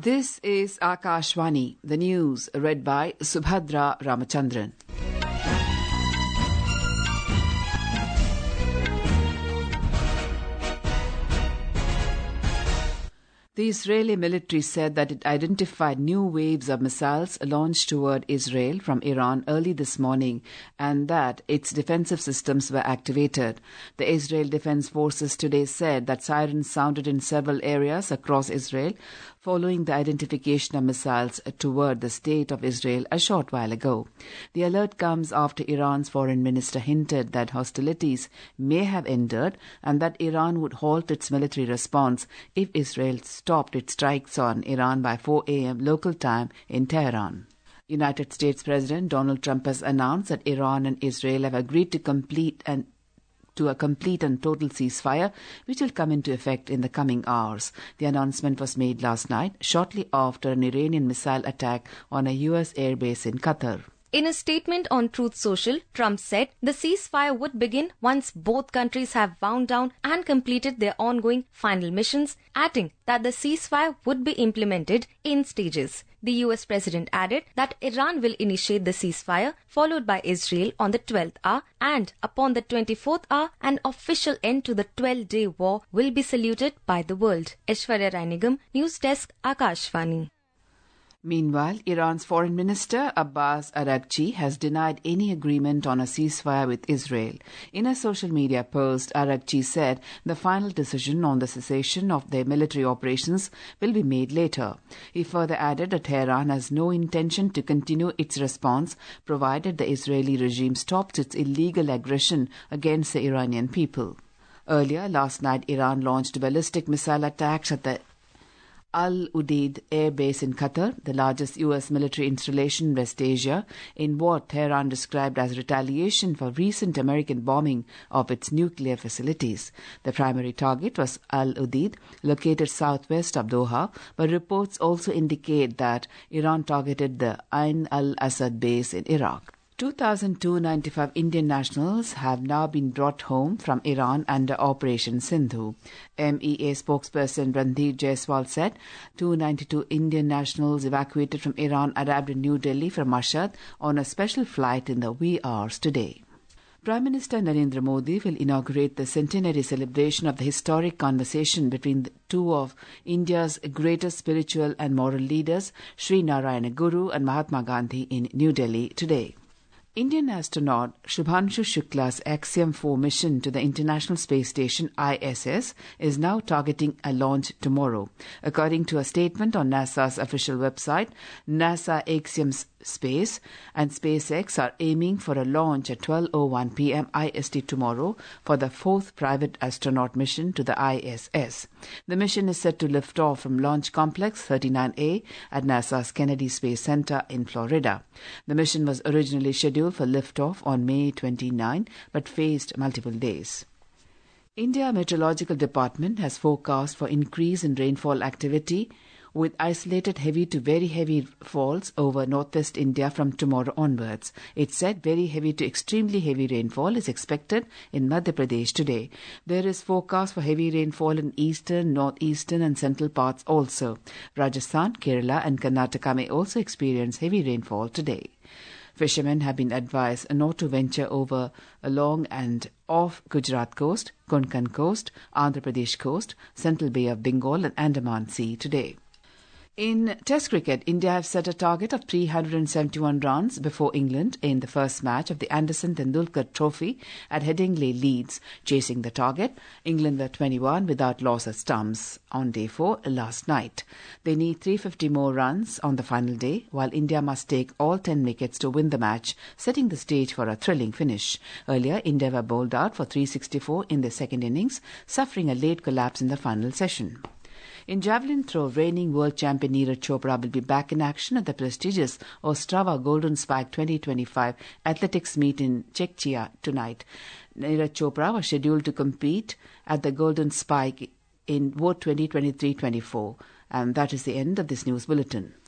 This is Akashvani, the news read by Subhadra Ramachandran. The Israeli military said that it identified new waves of missiles launched toward Israel from Iran early this morning and that its defensive systems were activated. The Israel Defense Forces today said that sirens sounded in several areas across Israel following the identification of missiles toward the state of Israel a short while ago. The alert comes after Iran's foreign minister hinted that hostilities may have ended and that Iran would halt its military response if Israel stopped its strikes on Iran by 4 a.m. local time in Tehran. United States President Donald Trump has announced that Iran and Israel have agreed to a complete and total ceasefire, which will come into effect in the coming hours. The announcement was made last night, shortly after an Iranian missile attack on a U.S. airbase in Qatar. In a statement on Truth Social, Trump said the ceasefire would begin once both countries have wound down and completed their ongoing final missions, adding that the ceasefire would be implemented in stages. The US president added that Iran will initiate the ceasefire, followed by Israel on the 12th hour, and upon the 24th hour, an official end to the 12-day war will be saluted by the world. Aishwarya Rai Nigam, News Desk, Akashvani. Meanwhile, Iran's foreign minister Abbas Araghchi has denied any agreement on a ceasefire with Israel. In a social media post, Araghchi said the final decision on the cessation of their military operations will be made later. He further added that Tehran has no intention to continue its response provided the Israeli regime stops its illegal aggression against the Iranian people. Earlier last night, Iran launched ballistic missile attacks at the Al Udeid Air Base in Qatar, the largest U.S. military installation in West Asia, in what Tehran described as retaliation for recent American bombing of its nuclear facilities. The primary target was Al Udeid, located southwest of Doha, but reports also indicate that Iran targeted the Ain al-Assad base in Iraq. 2,295 Indian nationals have now been brought home from Iran under Operation Sindhu. MEA spokesperson Randhir Jaiswal said 292 Indian nationals evacuated from Iran arrived in New Delhi from Mashhad on a special flight in the wee hours today. Prime Minister Narendra Modi will inaugurate the centenary celebration of the historic conversation between two of India's greatest spiritual and moral leaders, Sri Narayana Guru and Mahatma Gandhi, in New Delhi today. Indian astronaut Shubhanshu Shukla's Axiom 4 mission to the International Space Station ISS is now targeting a launch tomorrow. According to a statement on NASA's official website, NASA Axiom Space and SpaceX are aiming for a launch at 12:01 p.m. IST tomorrow for the fourth private astronaut mission to the ISS. The mission is set to lift off from Launch Complex 39A at NASA's Kennedy Space Center in Florida. The mission was originally scheduled for liftoff on May 29 but faced multiple days. India Meteorological Department has forecast for increase in rainfall activity with isolated heavy to very heavy falls over northwest India from tomorrow onwards. It said very heavy to extremely heavy rainfall is expected in Madhya Pradesh today. There is forecast for heavy rainfall in eastern, northeastern and central parts also. Rajasthan, Kerala and Karnataka may also experience heavy rainfall today. Fishermen have been advised not to venture over along and off Gujarat coast, Konkan coast, Andhra Pradesh coast, Central Bay of Bengal and Andaman Sea today. In Test cricket, India have set a target of 371 runs before England in the first match of the Anderson Tendulkar Trophy at Headingley, Leeds. Chasing the target, England were 21 without loss at stumps on day 4 last night. They need 350 more runs on the final day, while India must take all 10 wickets to win the match, setting the stage for a thrilling finish. Earlier, India were bowled out for 364 in the second innings, suffering a late collapse in the final session. In javelin throw, reigning world champion Neeraj Chopra will be back in action at the prestigious Ostrava Golden Spike 2025 athletics meet in Czechia tonight. Neeraj Chopra was scheduled to compete at the Golden Spike in both 2023-24. And that is the end of this news bulletin.